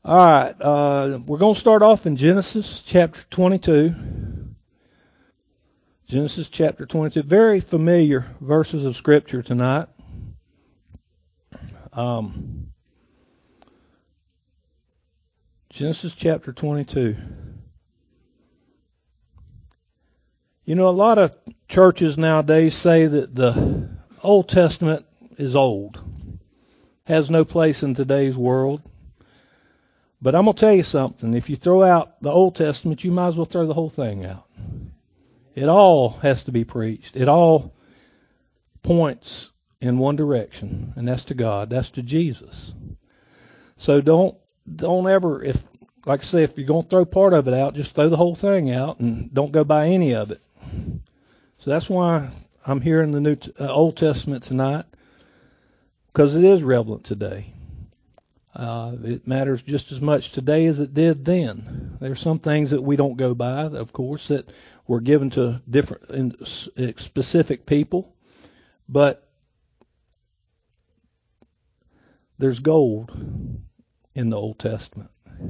All right, we're going to start off in Genesis chapter 22. Genesis chapter 22. Very familiar verses of Scripture tonight. Genesis chapter 22. You know, a lot of churches nowadays say that the Old Testament is old, has no place in today's world. But I'm going to tell you something. If you throw out the Old Testament, you might as well throw the whole thing out. It all has to be preached. It all points in one direction, and that's to God. That's to Jesus. So don't ever, like I say, if you're going to throw part of it out, just throw the whole thing out and don't go by any of it. So that's why I'm here in the Old Testament tonight, because it is relevant today. It matters just as much today as it did then. There's some things that we don't go by, of course, that were given to different specific people, but there's gold in the Old Testament.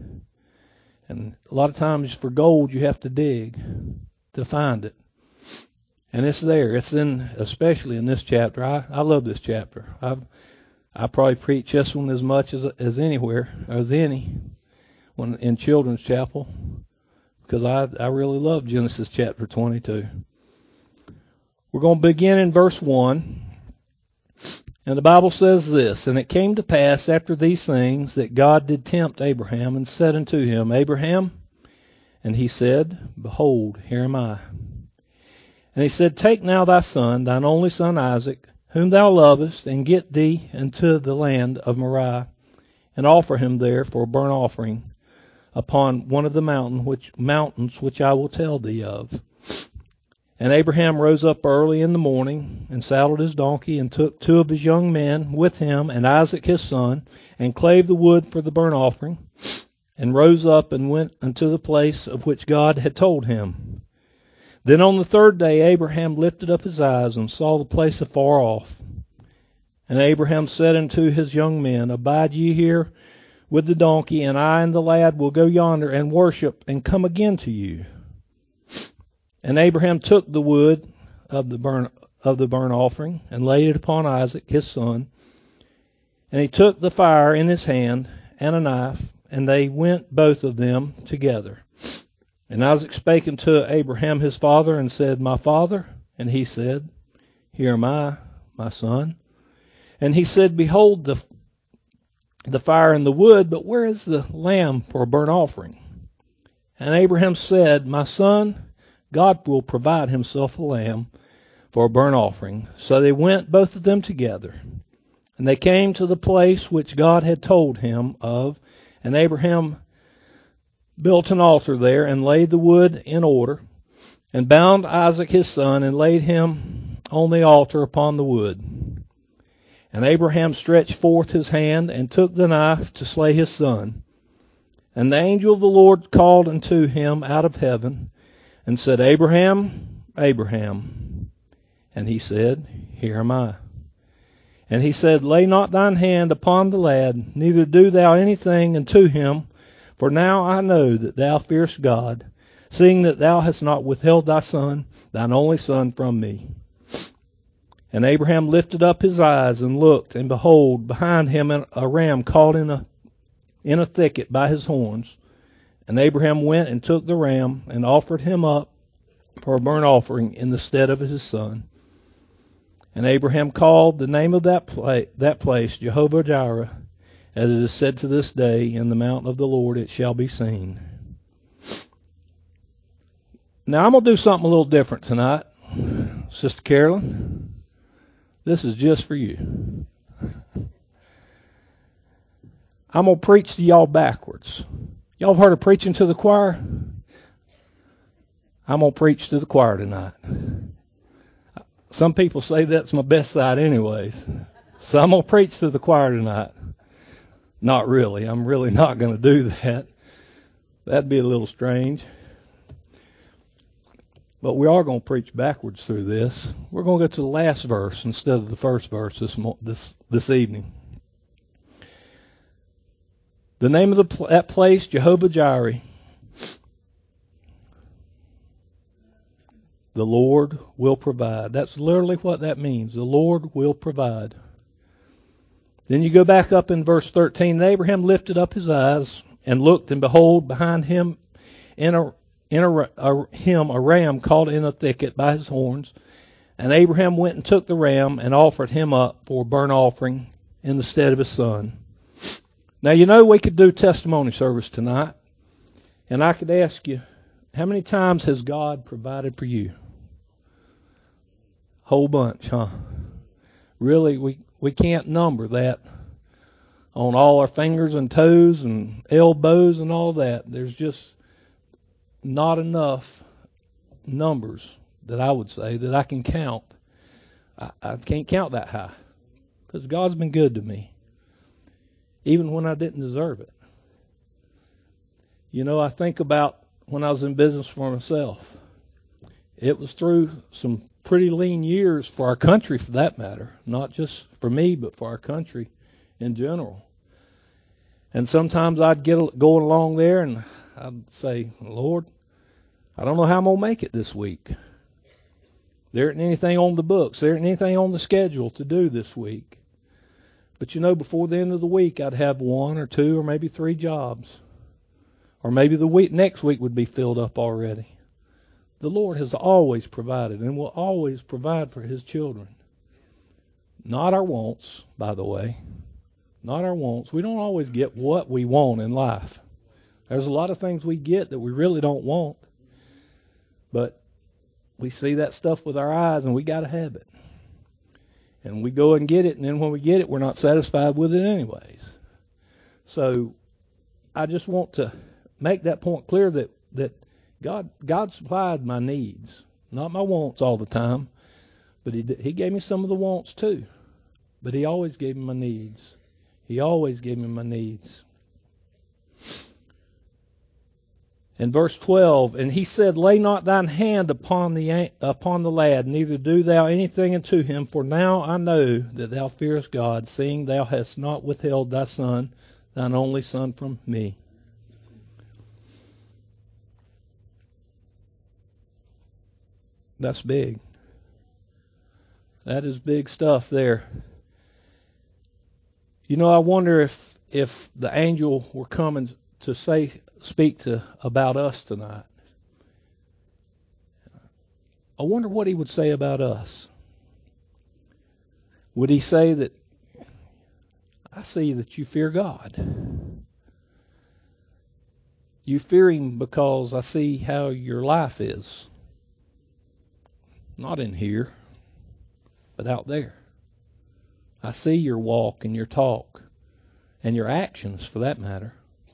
And a lot of times for gold you have to dig to find it. And it's there. It's especially in this chapter. I love this chapter. I probably preach this one as much as anywhere, as any, when in Children's Chapel, because I really love Genesis chapter 22. We're going to begin in verse 1, and the Bible says this, "And it came to pass after these things that God did tempt Abraham, and said unto him, Abraham, and he said, Behold, here am I. And he said, Take now thy son, thine only son Isaac, whom thou lovest, and get thee into the land of Moriah, and offer him there for a burnt offering upon one of the mountains which I will tell thee of. And Abraham rose up early in the morning, and saddled his donkey, and took 2 of his young men with him, and Isaac his son, and clave the wood for the burnt offering, and rose up and went unto the place of which God had told him. Then on the 3rd day Abraham lifted up his eyes, and saw the place afar off. And Abraham said unto his young men, Abide ye here with the donkey, and I and the lad will go yonder and worship, and come again to you. And Abraham took the wood of the burnt offering, and laid it upon Isaac his son. And he took the fire in his hand, and a knife, and they went both of them together. And Isaac spake unto Abraham his father, and said, My father? And he said, Here am I, my son. And he said, Behold the fire and the wood, but where is the lamb for a burnt offering? And Abraham said, My son, God will provide himself a lamb for a burnt offering. So they went both of them together. And they came to the place which God had told him of, and Abraham built an altar there, and laid the wood in order, and bound Isaac his son, and laid him on the altar upon the wood. And Abraham stretched forth his hand, and took the knife to slay his son. And the angel of the Lord called unto him out of heaven, and said, Abraham, Abraham. And he said, Here am I. And he said, Lay not thine hand upon the lad, neither do thou anything unto him, for now I know that thou fearest God, seeing that thou hast not withheld thy son, thine only son, from me. And Abraham lifted up his eyes and looked, and behold, behind him a ram caught in a thicket by his horns. And Abraham went and took the ram, and offered him up for a burnt offering in the stead of his son. And Abraham called the name of that place Jehovah-Jireh, as it is said to this day, In the mountain of the Lord it shall be seen. Now I'm going to do something a little different tonight. Sister Carolyn, this is just for you. I'm going to preach to y'all backwards. Y'all have heard of preaching to the choir? I'm going to preach to the choir tonight. Some people say that's my best side anyways. So I'm going to preach to the choir tonight. Not really. I'm really not going to do that. That'd be a little strange. But we are going to preach backwards through this. We're going to go to the last verse instead of the first verse this evening. The name of that place, Jehovah Jireh. The Lord will provide. That's literally what that means. The Lord will provide. Then you go back up in verse 13. And Abraham lifted up his eyes and looked, and behold, behind him a ram caught in a thicket by his horns. And Abraham went and took the ram and offered him up for a burnt offering in the stead of his son. Now, you know, we could do testimony service tonight, and I could ask you, how many times has God provided for you? Whole bunch, huh? Really, we can't number that on all our fingers and toes and elbows and all that. There's just not enough numbers that I would say that I can count. I can't count that high because God's been good to me, even when I didn't deserve it. You know, I think about when I was in business for myself. It was through some pretty lean years for our country, for that matter, not just for me, but for our country in general. And sometimes I'd get going along there and I'd say, Lord, I don't know how I'm going to make it this week. There isn't anything on the books. There isn't anything on the schedule to do this week. But you know, before the end of the week, I'd have 1 or 2 or maybe 3 jobs. Or maybe the next week would be filled up already. The Lord has always provided and will always provide for His children. Not our wants, by the way. Not our wants. We don't always get what we want in life. There's a lot of things we get that we really don't want. But we see that stuff with our eyes and we got to have it. And we go and get it, and then when we get it, we're not satisfied with it anyways. So I just want to make that point clear that God supplied my needs, not my wants all the time, but He gave me some of the wants too. But He always gave me my needs. He always gave me my needs. In verse 12, and He said, lay not thine hand upon the lad, neither do thou anything unto him, for now I know that thou fearest God, seeing thou hast not withheld thy son, thine only son, from me. That's big. That is big stuff there. You know, I wonder if the angel were coming to speak about us tonight. I wonder what he would say about us. Would he say that, I see that you fear God. You fear Him because I see how your life is. Not in here, but out there. I see your walk and your talk and your actions, for that matter.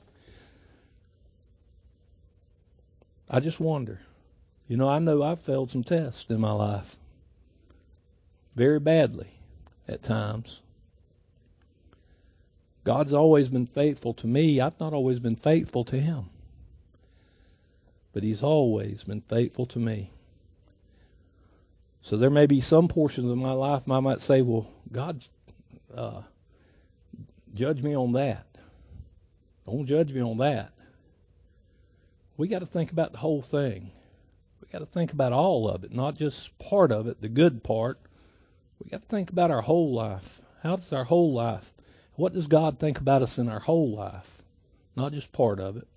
I just wonder. You know I've failed some tests in my life. Very badly at times. God's always been faithful to me. I've not always been faithful to Him. But He's always been faithful to me. So there may be some portions of my life I might say, well, God, judge me on that. Don't judge me on that. We got to think about the whole thing. We got to think about all of it, not just part of it, the good part. We got to think about our whole life. How does our whole life, what does God think about us in our whole life, not just part of it?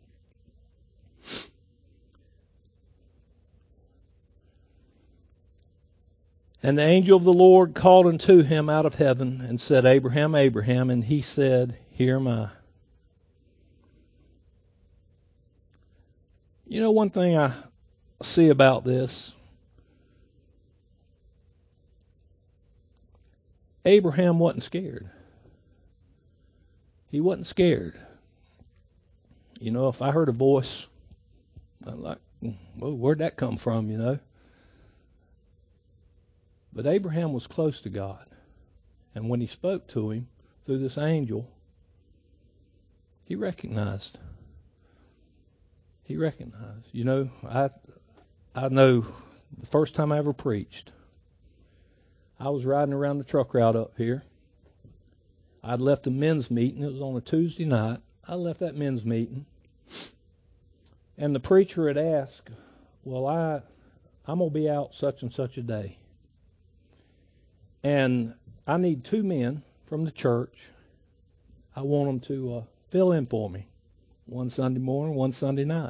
And the angel of the Lord called unto him out of heaven and said, Abraham, Abraham. And he said, Here am I. You know, one thing I see about this, Abraham wasn't scared. He wasn't scared. You know, if I heard a voice, I'm like, well, where'd that come from, you know? But Abraham was close to God. And when he spoke to him through this angel, he recognized. He recognized. You know, I know the first time I ever preached, I was riding around the truck route up here. I'd left a men's meeting. It was on a Tuesday night. I left that men's meeting, and the preacher had asked, well, I'm going to be out such and such a day, and I need 2 men from the church. I want them to fill in for me, one Sunday morning, one Sunday night.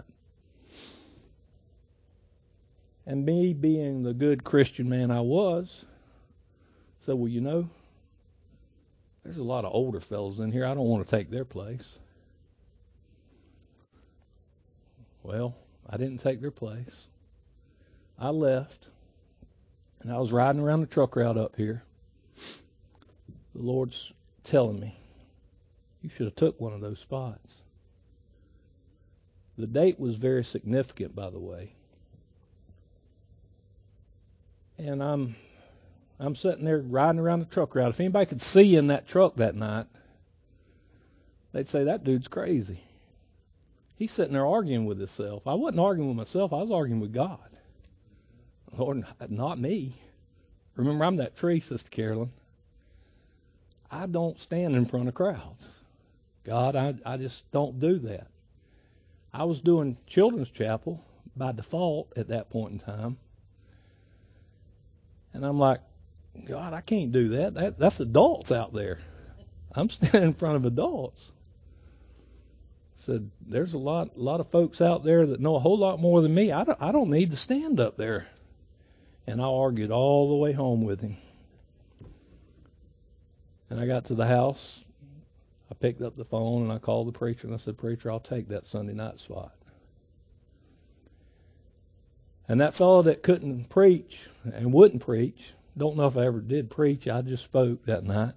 And me being the good Christian man I was, said, well, you know, there's a lot of older fellows in here. I don't want to take their place. Well, I didn't take their place. I left, and I was riding around the truck route up here. The Lord's telling me, you should have took one of those spots. The date was very significant, by the way. And I'm sitting there riding around the truck route. If anybody could see in that truck that night, they'd say, that dude's crazy. He's sitting there arguing with himself. I wasn't arguing with myself. I was arguing with God. Lord, not me. Remember, I'm that tree, Sister Carolyn. I don't stand in front of crowds. God, I just don't do that. I was doing children's chapel by default at that point in time. And I'm like, God, I can't do that. That's adults out there. I'm standing in front of adults. Said, there's a lot of folks out there that know a whole lot more than me. I don't need to stand up there. And I argued all the way home with him. And I got to the house. I picked up the phone and I called the preacher and I said, preacher, I'll take that Sunday night spot. And that fellow that couldn't preach and wouldn't preach, don't know if I ever did preach, I just spoke that night.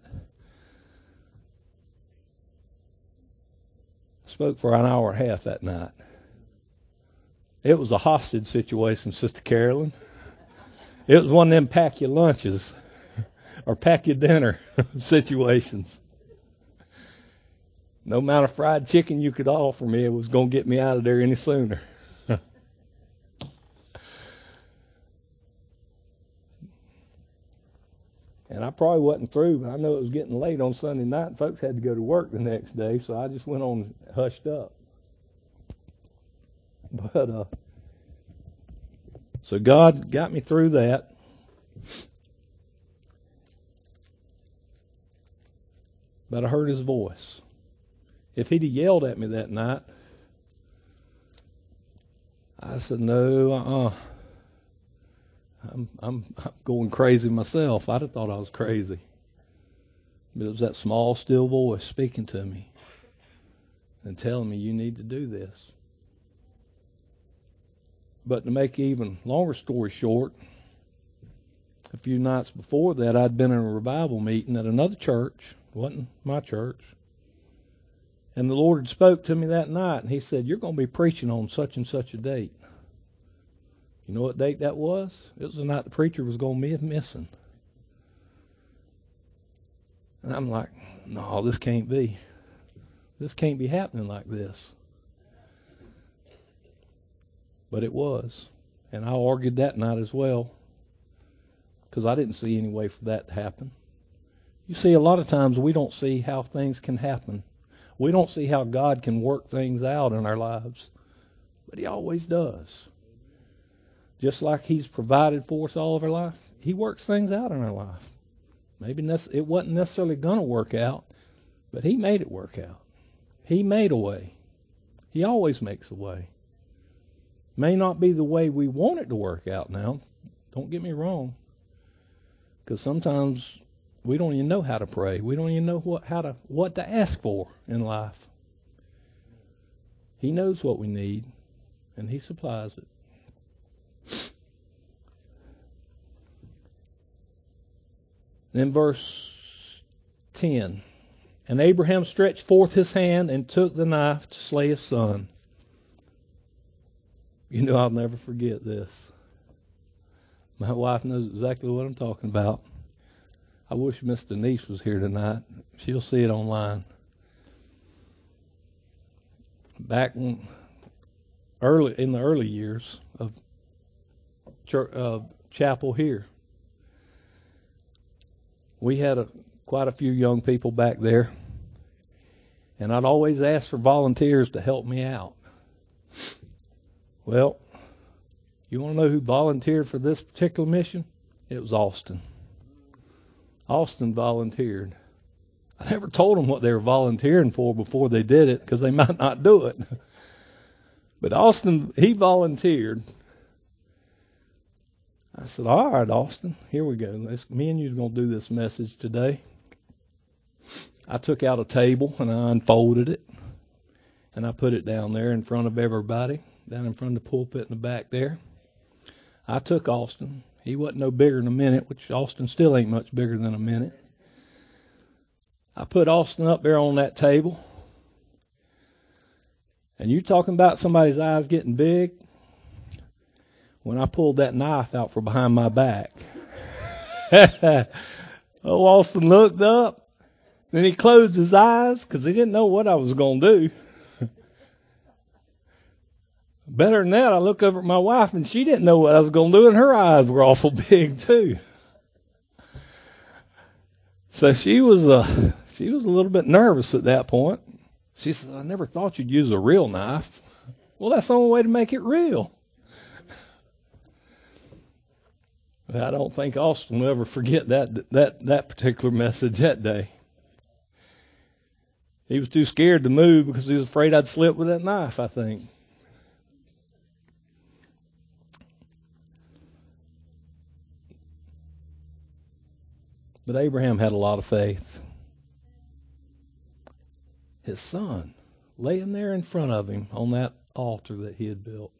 Spoke for an hour and a half that night. It was a hostage situation, Sister Carolyn. It was one of them pack your lunches or pack your dinner situations. No amount of fried chicken you could offer me, it was going to get me out of there any sooner. And I probably wasn't through, but I know it was getting late on Sunday night, and folks had to go to work the next day, so I just went on hushed up. But so God got me through that. But I heard his voice. If he'd have yelled at me that night, I said, no, I'm going crazy myself. I'd have thought I was crazy. But it was that small, still voice speaking to me and telling me, you need to do this. But to make even longer story short, a few nights before that, I'd been in a revival meeting at another church. It wasn't my church. And the Lord spoke to me that night, and he said, you're going to be preaching on such and such a date. You know what date that was? It was the night the preacher was going to be missing. And I'm like, no, this can't be. This can't be happening like this. But it was. And I argued that night as well, because I didn't see any way for that to happen. You see, a lot of times we don't see how things can happen. We don't see how God can work things out in our lives. But he always does. Just like he's provided for us all of our life, he works things out in our life. Maybe it wasn't necessarily going to work out, but he made it work out. He made a way. He always makes a way. May not be the way we want it to work out now. Don't get me wrong. Because sometimes we don't even know how to pray. We don't even know what to ask for in life. He knows what we need, and he supplies it. Then verse 10. And Abraham stretched forth his hand and took the knife to slay his son. You know, I'll never forget this. My wife knows exactly what I'm talking about. I wish Miss Denise was here tonight. She'll see it online. Back in the early years of chapel here, we had quite a few young people back there, And I'd always ask for volunteers to help me out. Well, you want to know who volunteered for this particular mission? It was Austin. Austin volunteered. I never told them what they were volunteering for before they did it, because they might not do it. But Austin, he volunteered. I said, all right, Austin, here we go. Me and you are going to do this message today. I took out a table and I unfolded it. And I put it down there in front of everybody, down in front of the pulpit in the back there. I took Austin. He wasn't no bigger than a minute, which Austin still ain't much bigger than a minute. I put Austin up there on that table. And you talking about somebody's eyes getting big? When I pulled that knife out from behind my back. Austin looked up. Then he closed his eyes because he didn't know what I was going to do. Better than that, I look over at my wife and she didn't know what I was going to do, and her eyes were awful big too. So she was a little bit nervous at that point. She said, I never thought you'd use a real knife. Well, that's the only way to make it real. I don't think Austin will ever forget that particular message that day. He was too scared to move because he was afraid I'd slip with that knife, I think. But Abraham had a lot of faith. His son laying there in front of him on that altar that he had built.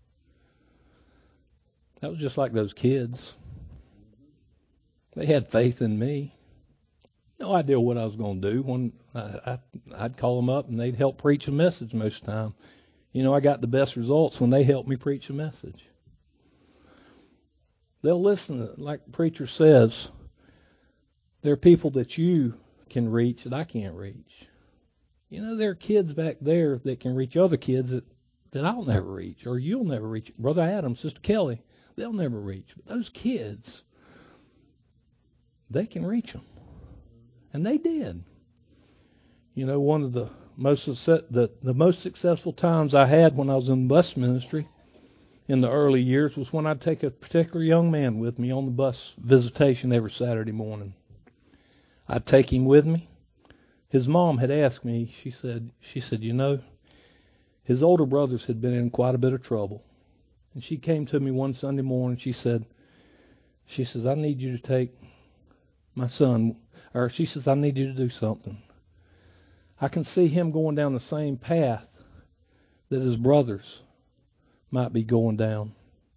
That was just like those kids. They had faith in me. No idea what I was going to do. When I'd call them up and they'd help preach a message most of the time. You know, I got the best results when they helped me preach a message. They'll listen, like the preacher says, there are people that you can reach that I can't reach. You know, there are kids back there that can reach other kids that I'll never reach, or you'll never reach. Brother Adam, Sister Kelly, they'll never reach. But those kids, they can reach them. And they did. You know, one of the most successful times I had when I was in bus ministry in the early years was when I'd take a particular young man with me on the bus visitation every Saturday morning. I'd take him with me. His mom had asked me, she said, you know, his older brothers had been in quite a bit of trouble. And she came to me one Sunday morning, she says, I need you to take my son, or she says, I need you to do something. I can see him going down the same path that his brothers might be going down.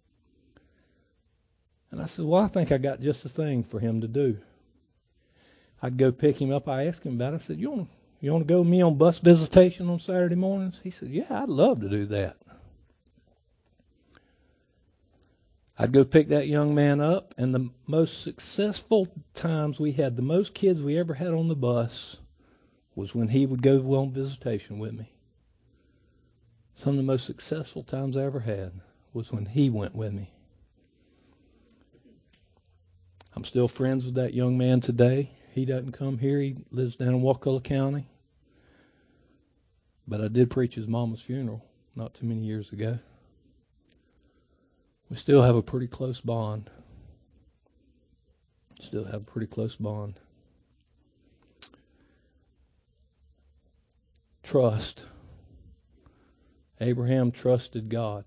And I said, well, I think I got just the thing for him to do. I'd go pick him up. I asked him about it. I said, you want to go with me on bus visitation on Saturday mornings? He said, yeah, I'd love to do that. I'd go pick that young man up, and the most successful times we had, the most kids we ever had on the bus, was when he would go on visitation with me. Some of the most successful times I ever had was when he went with me. I'm still friends with that young man today. He doesn't come here. He lives down in Wakulla County. But I did preach his mama's funeral not too many years ago. We still have a pretty close bond. Trust. Abraham trusted God.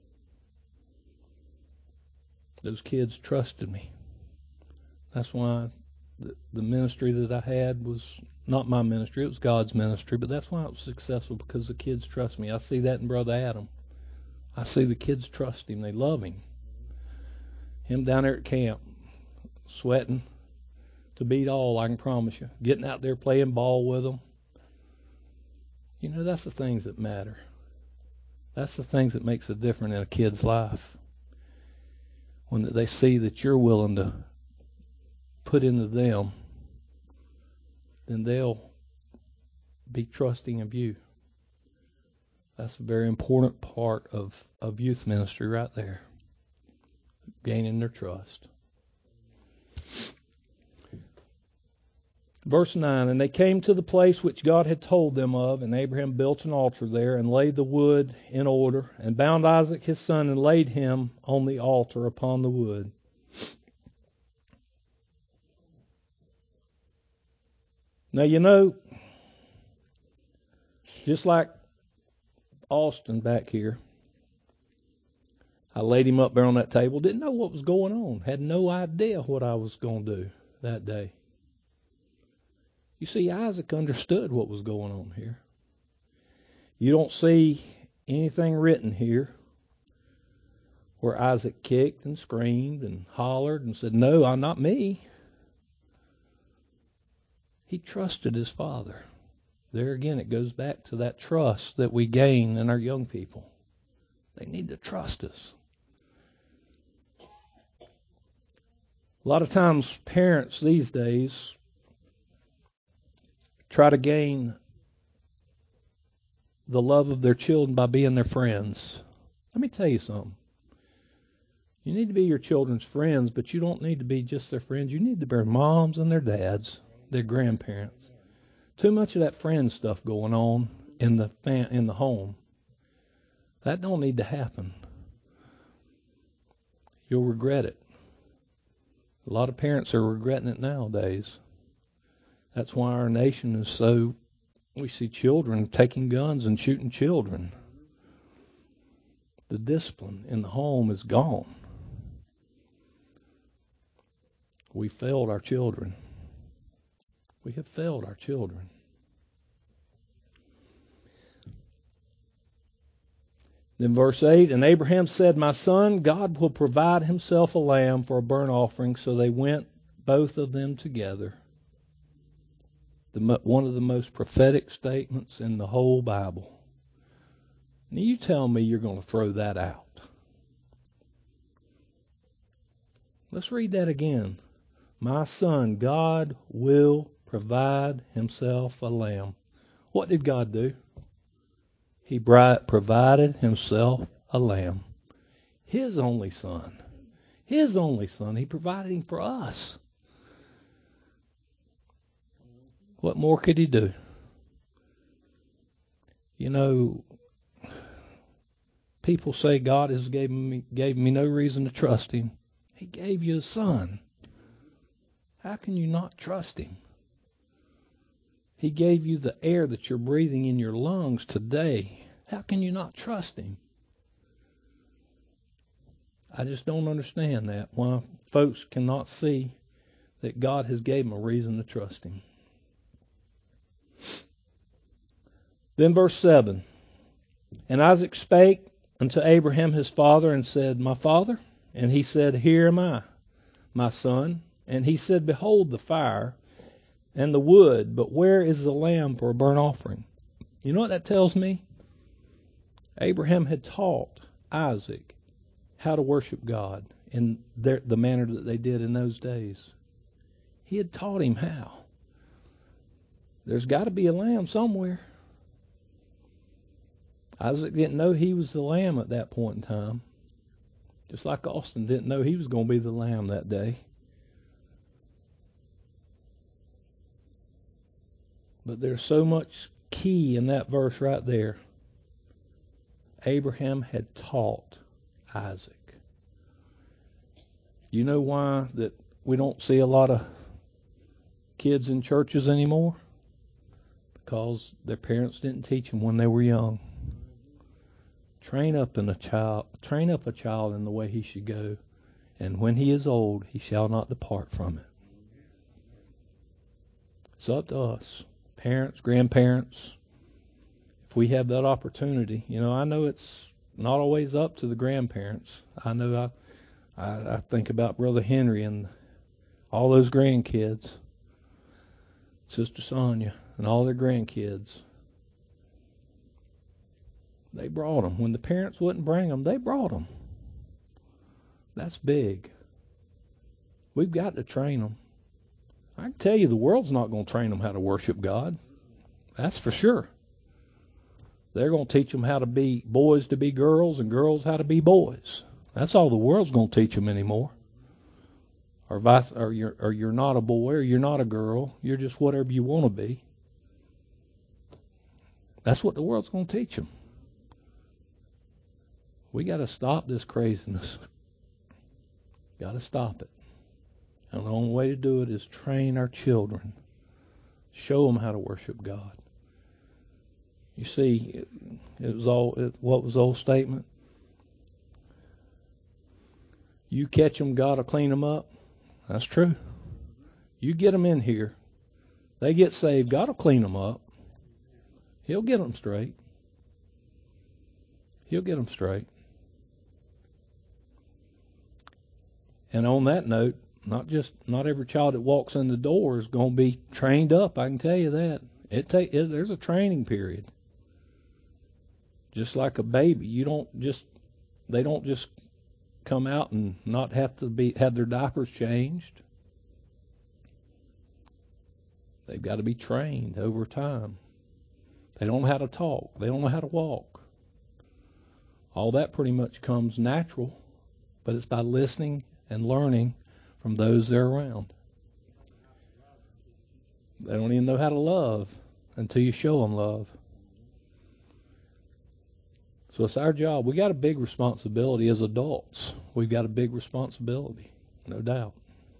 Those kids trusted me. That's why the ministry that I had was not my ministry, it was God's ministry, but that's why it was successful, because the kids trust me. I see that in Brother Adam. I see the kids trust him. They love him. Him down there at camp, sweating to beat all, I can promise you. Getting out there playing ball with them. You know, that's the things that matter. That's the things that makes a difference in a kid's life. When they see that you're willing to put into them, then they'll be trusting of you. That's a very important part of youth ministry right there. Gaining their trust. Verse 9, and they came to the place which God had told them of, and Abraham built an altar there, and laid the wood in order, and bound Isaac his son, and laid him on the altar upon the wood. Now, you know, just like Austin back here, I laid him up there on that table, didn't know what was going on, had no idea what I was going to do that day. You see, Isaac understood what was going on here. You don't see anything written here where Isaac kicked and screamed and hollered and said, no, not me. He trusted his father. There again, it goes back to that trust that we gain in our young people. They need to trust us. A lot of times, parents these days try to gain the love of their children by being their friends. Let me tell you something. You need to be your children's friends, but you don't need to be just their friends. You need to be their moms and their dads, their grandparents. Too much of that friend stuff going on in the home. That don't need to happen. You'll regret it. A lot of parents are regretting it nowadays. That's why our nation is so, we see children taking guns and shooting children. The discipline in the home is gone. We failed our children. We have failed our children. Then verse 8, and Abraham said, my son, God will provide himself a lamb for a burnt offering. So they went, both of them together. One of the most prophetic statements in the whole Bible. Now you tell me you're going to throw that out. Let's read that again. My son, God will provide himself a lamb. What did God do? He provided himself a lamb. His only son. His only son. He provided him for us. What more could he do? You know, people say God has gave me no reason to trust him. He gave you a son. How can you not trust him? He gave you the air that you're breathing in your lungs today. How can you not trust him? I just don't understand that. Why folks cannot see that God has gave them a reason to trust him. Then verse 7. And Isaac spake unto Abraham his father and said, my father? And he said, here am I, my son. And he said, behold the fire and the wood, but where is the lamb for a burnt offering? You know what that tells me? Abraham had taught Isaac how to worship God in the manner that they did in those days. He had taught him how. There's got to be a lamb somewhere. Isaac didn't know he was the lamb at that point in time. Just like Austin didn't know he was going to be the lamb that day. But there's so much key in that verse right there. Abraham had taught Isaac. You know why that we don't see a lot of kids in churches anymore? Because their parents didn't teach them when they were young. Train up a child in the way he should go, and when he is old, he shall not depart from it. It's up to us, parents, grandparents. If we have that opportunity, I know it's not always up to the grandparents. I know I think about Brother Henry and all those grandkids, Sister Sonia and all their grandkids. They brought them. When the parents wouldn't bring them, they brought them. That's big. We've got to train them. I can tell you the world's not going to train them how to worship God. That's for sure. They're going to teach them how to be boys to be girls and girls how to be boys. That's all the world's going to teach them anymore. or you're not a boy, or you're not a girl. You're just whatever you want to be. That's what the world's going to teach them. We got to stop this craziness. Got to stop it. And the only way to do it is train our children. Show them how to worship God. You see, what was the old statement? You catch them, God will clean them up. That's true. You get them in here. They get saved. God will clean them up. He'll get them straight. He'll get them straight. And on that note, not every child that walks in the door is going to be trained up. I can tell you that. There's a training period. Just like a baby, they don't just come out and not have their diapers changed. They've got to be trained over time. They don't know how to talk. They don't know how to walk. All that pretty much comes natural, but it's by listening and learning from those they're around. They don't even know how to love until you show them love. So it's our job. We got a big responsibility as adults. We've got a big responsibility, no doubt.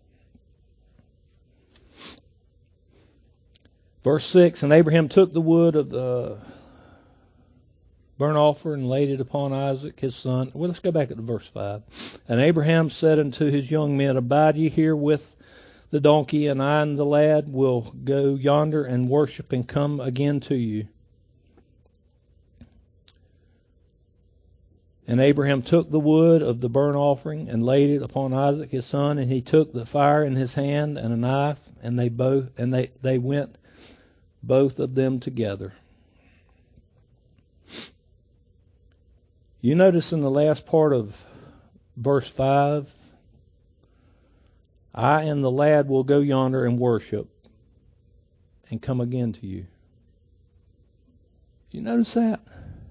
Verse 6, and Abraham took the wood of the burnt offering and laid it upon Isaac his son. Well, let's go back to verse 5. And Abraham said unto his young men, abide ye here with the donkey, and I and the lad will go yonder and worship and come again to you. And Abraham took the wood of the burnt offering and laid it upon Isaac his son, and he took the fire in his hand and a knife, and they went both of them together. You notice in the last part of verse 5, I and the lad will go yonder and worship and come again to you. You notice that?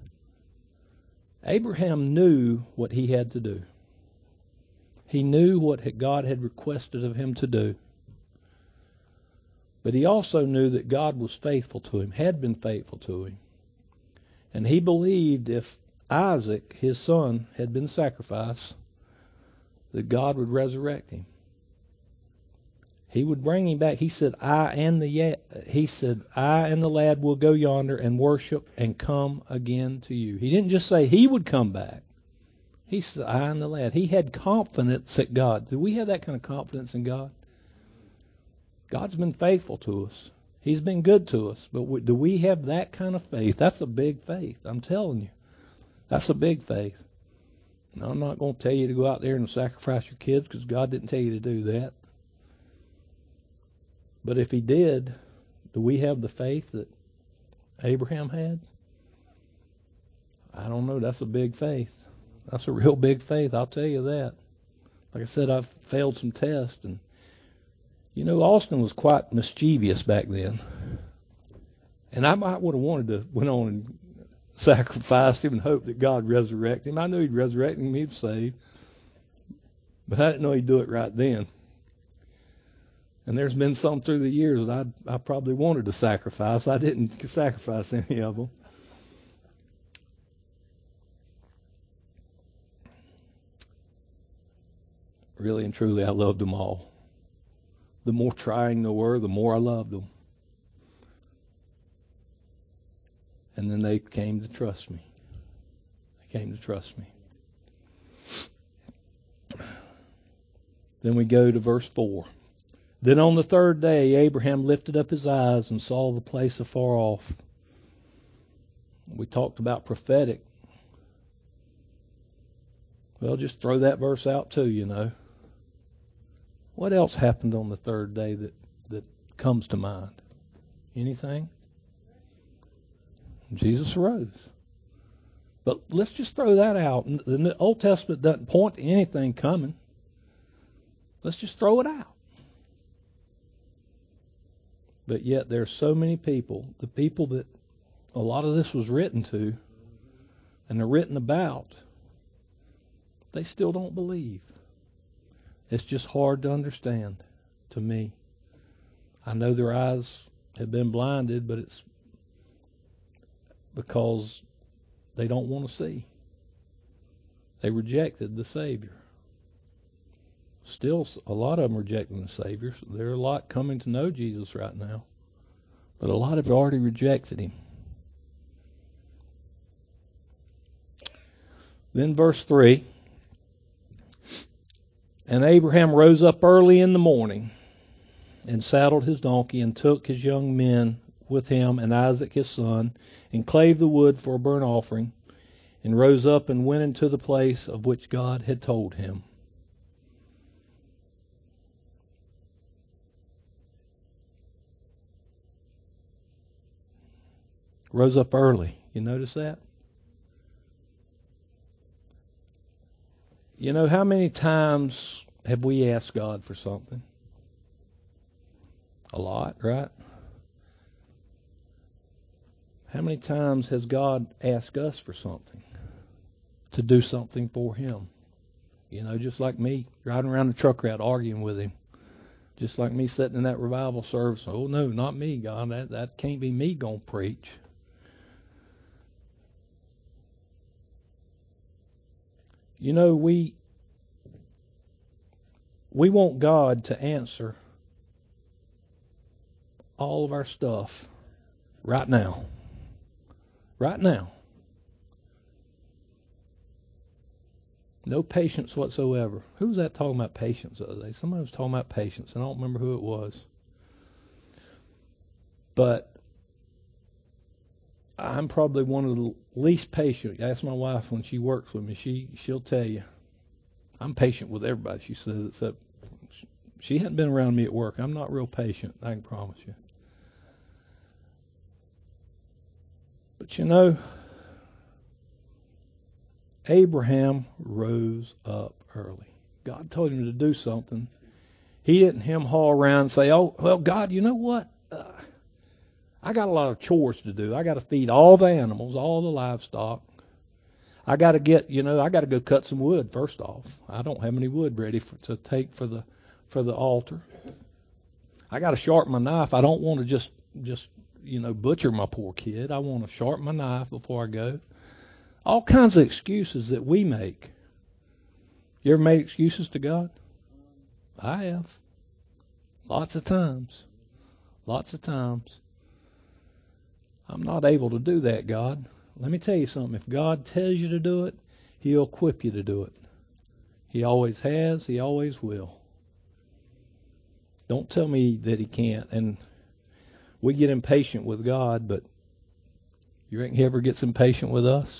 Abraham knew what he had to do. He knew what God had requested of him to do. But he also knew that God was faithful to him, had been faithful to him. And he believed if Isaac, his son, had been sacrificed, that God would resurrect him. He would bring him back. He said, I and the lad will go yonder and worship and come again to you. He didn't just say he would come back. He said, I and the lad. He had confidence at God. Do we have that kind of confidence in God? God's been faithful to us. He's been good to us. But do we have that kind of faith? That's a big faith. I'm telling you. That's a big faith. Now, I'm not going to tell you to go out there and sacrifice your kids because God didn't tell you to do that. But if he did, do we have the faith that Abraham had? I don't know. That's a big faith. That's a real big faith, I'll tell you that. Like I said, I've failed some tests. And, Austin was quite mischievous back then. And I might would have wanted to went on and sacrificed him and hoped that God resurrected him. I knew he'd resurrect him, he'd save. But I didn't know he'd do it right then. And there's been some through the years that I probably wanted to sacrifice. I didn't sacrifice any of them. Really and truly, I loved them all. The more trying they were, the more I loved them. And then they came to trust me. They came to trust me. Then we go to verse 4. Then on the third day, Abraham lifted up his eyes and saw the place afar off. We talked about prophetic. Well, just throw that verse out too, What else happened on the third day that comes to mind? Anything? Jesus arose. But let's just throw that out. The Old Testament doesn't point to anything coming. Let's just throw it out. But yet there's so many people, the people that a lot of this was written to and they're written about, they still don't believe. It's just hard to understand to me. I know their eyes have been blinded, but it's because they don't want to see. They rejected the Savior. Still, a lot of them rejecting the Savior. There are a lot coming to know Jesus right now, but a lot have already rejected Him. Then verse 3, and Abraham rose up early in the morning and saddled his donkey and took his young men with him and Isaac his son and clave the wood for a burnt offering and rose up and went into the place of which God had told him. Rose up early. You notice that? You know, how many times have we asked God for something? A lot, right? How many times has God asked us for something? To do something for Him? You know, just like me riding around the truck route arguing with Him. Just like me sitting in that revival service. Oh, no, not me, God. That can't be me going to preach. You know, we want God to answer all of our stuff right now. Right now. No patience whatsoever. Who was that talking about patience the other day? Somebody was talking about patience, and I don't remember who it was. But I'm probably one of the least patient. Ask my wife when she works with me. She'll tell you. I'm patient with everybody, she says, except she hadn't been around me at work. I'm not real patient, I can promise you. But you know, Abraham rose up early. God told him to do something. He didn't hem-haw around and say, oh, well, God, you know what? I got a lot of chores to do. I got to feed all the animals, all the livestock. I got to go cut some wood first off. I don't have any wood ready to take for the altar. I got to sharpen my knife. I don't want to just butcher my poor kid. I want to sharpen my knife before I go. All kinds of excuses that we make. You ever made excuses to God? I have. Lots of times. Lots of times. I'm not able to do that, God. Let me tell you something. If God tells you to do it, He'll equip you to do it. He always has. He always will. Don't tell me that He can't. And we get impatient with God, but you reckon He ever gets impatient with us?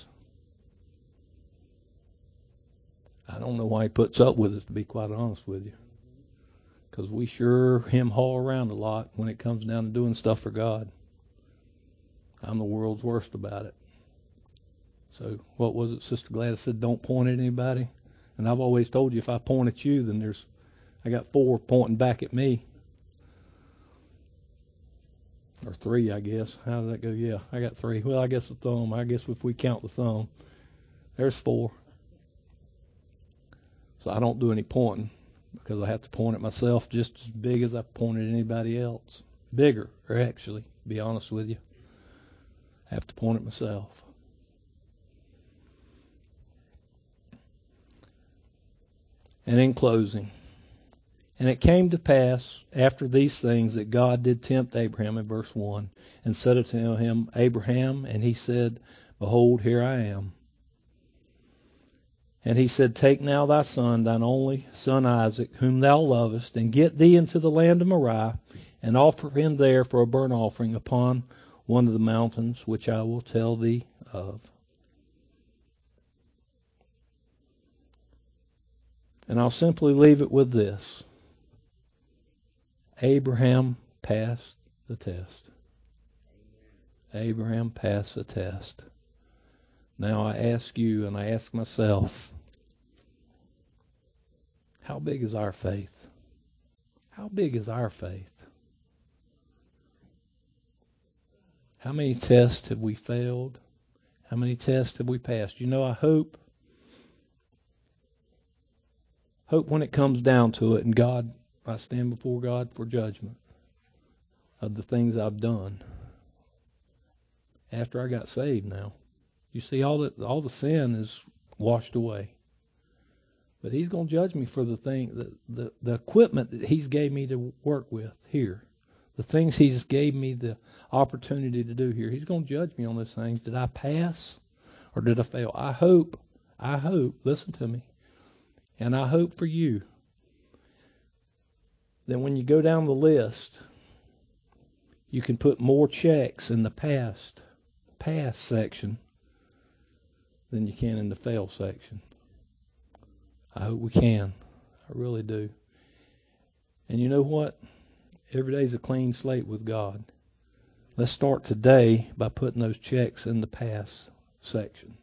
I don't know why He puts up with us, to be quite honest with you. Because we sure hem-haw around a lot when it comes down to doing stuff for God. I'm the world's worst about it. So what was it? Sister Gladys said, don't point at anybody. And I've always told you, if I point at you, then I got 4 pointing back at me. Or 3, I guess. How did that go? Yeah, I got 3. Well, I guess the thumb. I guess if we count the thumb, there's 4. So I don't do any pointing because I have to point at myself just as big as I point at anybody else. Bigger, actually, to be honest with you. I have to point at myself. And in closing, and it came to pass after these things that God did tempt Abraham in verse 1 and said unto him, Abraham, and he said, Behold, here I am. And he said, Take now thy son, thine only son Isaac, whom thou lovest, and get thee into the land of Moriah, and offer him there for a burnt offering upon one of the mountains which I will tell thee of. And I'll simply leave it with this. Abraham passed the test. Abraham passed the test. Now I ask you and I ask myself, how big is our faith? How big is our faith? How many tests have we failed? How many tests have we passed? You know, I hope Hope when it comes down to it, and God, I stand before God for judgment of the things I've done after I got saved. Now, you see, all the sin is washed away, but He's going to judge me for the equipment that He's gave me to work with here, the things He's gave me the opportunity to do here. He's going to judge me on those things. Did I pass or did I fail? I hope. Listen to me. And I hope for you that when you go down the list, you can put more checks in the pass section than you can in the fail section. I hope we can. I really do. And you know what? Every day's a clean slate with God. Let's start today by putting those checks in the pass section.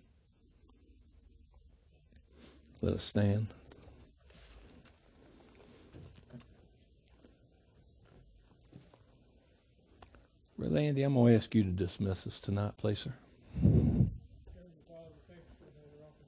Let us stand. Brother Andy, I'm going to ask you to dismiss us tonight, please, sir.